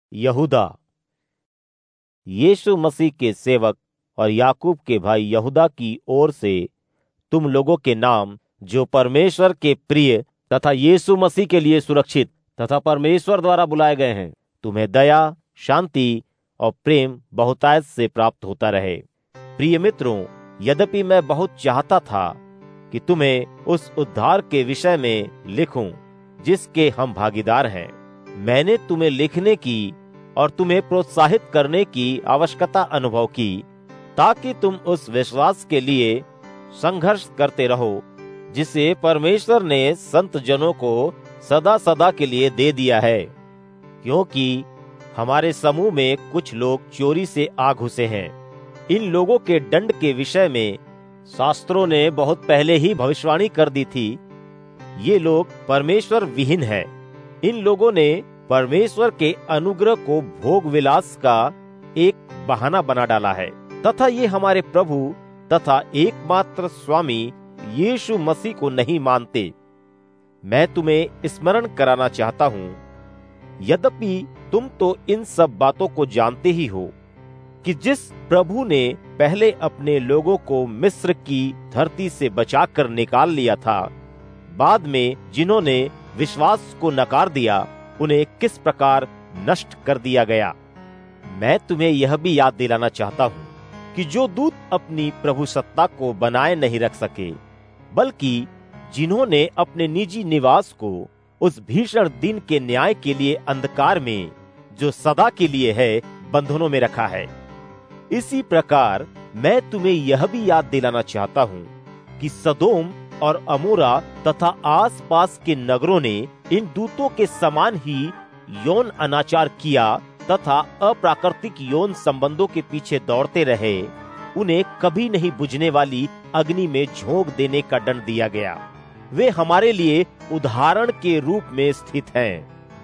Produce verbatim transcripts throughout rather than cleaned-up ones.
यहूदा, यीशु मसीह के सेवक और याकूब के भाई यहूदा की ओर से तुम लोगों के नाम, जो परमेश्वर के प्रिय तथा यीशु मसीह के लिए सुरक्षित तथा परमेश्वर द्वारा बुलाए गए हैं, तुम्हें दया, शांति और प्रेम बहुतायत से प्राप्त होता रहे। प्रिय मित्रों, यद्यपि मैं बहुत चाहता था कि तुम्हें उस उद्धार के विषय में लिखूं जिसके हम भागीदार हैं, मैंने तुम्हें लिखने की और तुम्हें प्रोत्साहित करने की आवश्यकता अनुभव की, ताकि तुम उस विश्वास के लिए संघर्ष करते रहो जिसे परमेश्वर ने संत जनों को सदा सदा के लिए दे दिया है। क्योंकि हमारे समूह में कुछ लोग चोरी से आ घुसे हैं। इन लोगों के दंड के विषय में शास्त्रों ने बहुत पहले ही भविष्यवाणी कर दी थी। ये लोग परमेश्वर विहीन हैं। इन लोगों ने परमेश्वर के अनुग्रह को भोग विलास का एक बहाना बना डाला है तथा ये हमारे प्रभु तथा एकमात्र स्वामी यीशु मसीह को नहीं मानते। मैं तुम्हें स्मरण कराना चाहता हूँ, यद्यपि तुम तो इन सब बातों को जानते ही हो, कि जिस प्रभु ने पहले अपने लोगों को मिस्र की धरती से बचाकर निकाल लिया था, बाद में जिन्होंने विश्वास को नकार दिया, उन्हें किस प्रकार नष्ट कर दिया गया। मैं तुम्हें यह भी याद दिलाना चाहता हूँ कि जो दूत अपनी प्रभु सत्ता को बनाए नहीं रख सके, बल्कि जिन्होंने अपने निजी निवास को उस भीषण दिन के न्याय के लिए अंधकार में, जो सदा के लिए है, बंधनों में रखा है। इसी प्रकार मैं तुम्हें यह भी याद दिलाना चाहता हूँ कि सदोम और अमोरा तथा आसपास के नगरों ने इन दूतों के समान ही यौन अनाचार किया तथा अप्राकृतिक यौन संबंधों के पीछे दौड़ते रहे। उन्हें कभी नहीं बुझने वाली अग्नि में झोंक देने का दंड दिया गया। वे हमारे लिए उदाहरण के रूप में स्थित हैं।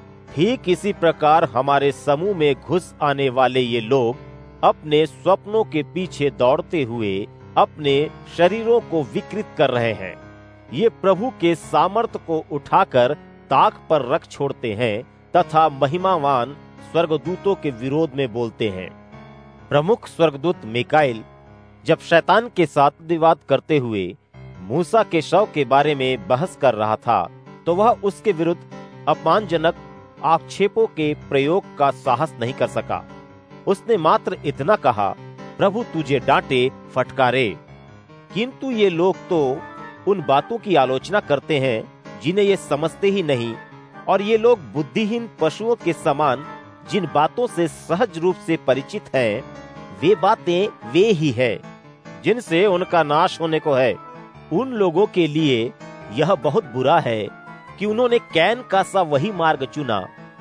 ठीक इसी प्रकार हमारे समूह में घुस आने वाले ये लोग अपने स्वप्नों के पीछे दौड़ते हुए अपने शरीरों को विकृत कर रहे हैं। ये प्रभु के सामर्थ को उठाकर ताक पर रख छोड़ते हैं तथा महिमावान स्वर्गदूतों के विरोध में बोलते हैं। प्रमुख स्वर्गदूत मिकाएल जब शैतान के साथ विवाद करते हुए मूसा के शव के बारे में बहस कर रहा था, तो वह उसके विरुद्ध अपमानजनक आक्षेपों के प्रयोग का साहस नहीं कर सका। उसने मात्र इतना कहा, प्रभु तुझे डांटे, फटकारे। किंतु ये लोग तो उन बातों की आलोचना करते हैं जिन्हें ये समझते ही नहीं, और ये लोग बुद्धिहीन पशुओं के समान जिन बातों से सहज रूप से परिचित हैं, वे बातें वे ही है जिनसे उनका नाश होने को है। उन लोगों के लिए यह बहुत बुरा है कि उन्होंने कैन का सा वही मार्ग चुना।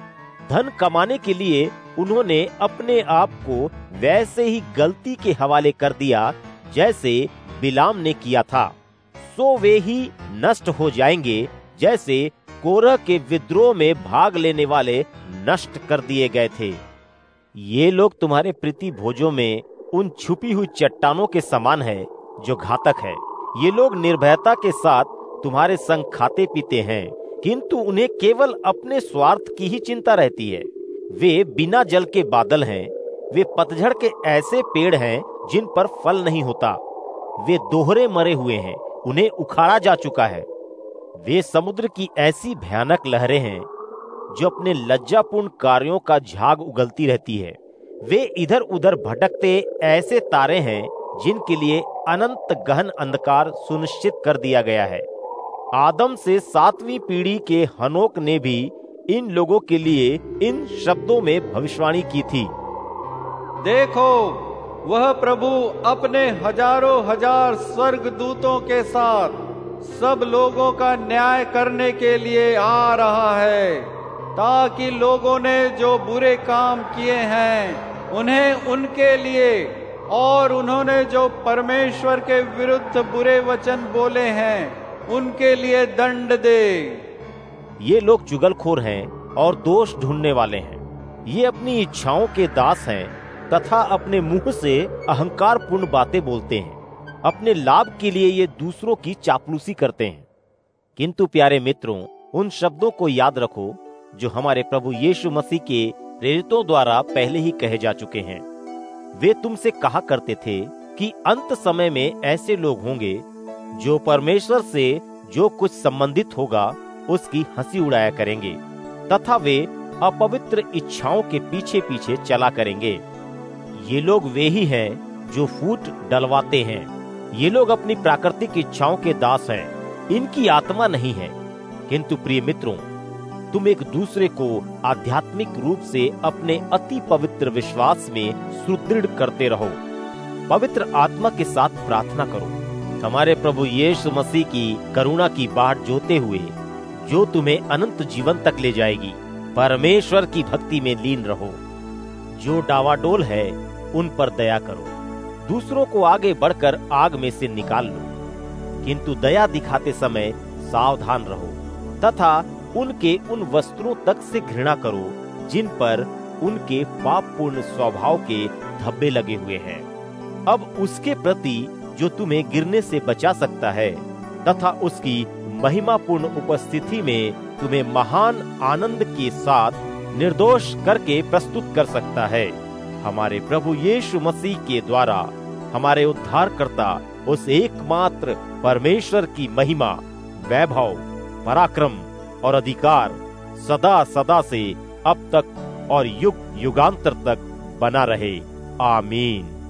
धन कमाने के लिए उन्होंने अपने आप को वैसे ही गलती के हवाले कर दिया जैसे बिलाम ने किया था। सो वे ही नष्ट हो जाएंगे जैसे कोरह के विद्रोह में भाग लेने वाले नष्ट कर दिए गए थे। ये लोग तुम्हारे प्रीति भोजों में उन छुपी हुई चट्टानों के समान है जो घातक है। ये लोग निर्भयता के साथ तुम्हारे संग खाते पीते हैं, किंतु उन्हें केवल अपने स्वार्थ की ही चिंता रहती है। वे बिना जल के बादल हैं। वे पतझड़ के ऐसे पेड़ हैं जिन पर फल नहीं होता। वे दोहरे मरे हुए हैं, उन्हें उखाड़ा जा चुका है। वे समुद्र की ऐसी भयानक लहरें हैं जो अपने लज्जापूर्ण कार्यों का झाग उगलती रहती है। वे इधर उधर भटकते ऐसे तारे हैं जिनके लिए अनंत गहन अंधकार सुनिश्चित कर दिया गया है। आदम से सातवीं पीढ़ी के हनोक ने भी इन लोगों के लिए इन शब्दों में भविष्यवाणी की थी, देखो, वह प्रभु अपने हजारों हजार स्वर्गदूतों के साथ सब लोगों का न्याय करने के लिए आ रहा है, ताकि लोगों ने जो बुरे काम किए हैं उन्हें उनके लिए, और उन्होंने जो परमेश्वर के विरुद्ध बुरे वचन बोले हैं उनके लिए दंड दे। ये लोग चुगलखोर हैं और दोष ढूंढने वाले हैं। ये अपनी इच्छाओं के दास हैं तथा अपने मुंह से अहंकारपूर्ण बातें बोलते हैं। अपने लाभ के लिए ये दूसरों की चापलूसी करते हैं। किंतु प्यारे मित्रों, उन शब्दों को याद रखो जो हमारे प्रभु यीशु मसीह के प्रेरितों द्वारा पहले ही कहे जा चुके हैं। वे तुमसे कहा करते थे कि अंत समय में ऐसे लोग होंगे जो परमेश्वर से जो कुछ संबंधित होगा उसकी हंसी उड़ाया करेंगे तथा वे अपवित्र इच्छाओं के पीछे पीछे चला करेंगे। ये लोग वे ही हैं जो फूट डलवाते हैं। ये लोग अपनी प्राकृतिक इच्छाओं के दास हैं, इनकी आत्मा नहीं है। किंतु प्रिय मित्रों, तुम एक दूसरे को आध्यात्मिक रूप से अपने अति पवित्र विश्वास में सुदृढ़ करते रहो। पवित्र आत्मा के साथ प्रार्थना करो। हमारे प्रभु यीशु मसीह की करुणा की बाट जोते हुए, जो तुम्हें अनंत जीवन तक ले जाएगी, परमेश्वर की भक्ति में लीन रहो। जो डावाडोल है उन पर दया करो। दूसरों को आगे बढ़कर आग में से निकाल लो, किंतु दया दिखाते समय सावधान रहो तथा उनके उन वस्त्रों तक से घृणा करो जिन पर उनके पापपूर्ण स्वभाव के धब्बे लगे हुए हैं। अब उसके प्रति जो तुम्हें गिरने से बचा सकता है तथा उसकी महिमापूर्ण उपस्थिति में तुम्हें महान आनंद के साथ निर्दोष करके प्रस्तुत कर सकता है, हमारे प्रभु यीशु मसीह के द्वारा हमारे उद्धारकर्ता उस एकमात्र परमेश्वर की महिमा, वैभव, पराक्रम और अधिकार सदा सदा से अब तक और युग युगांतर तक बना रहे। आमीन।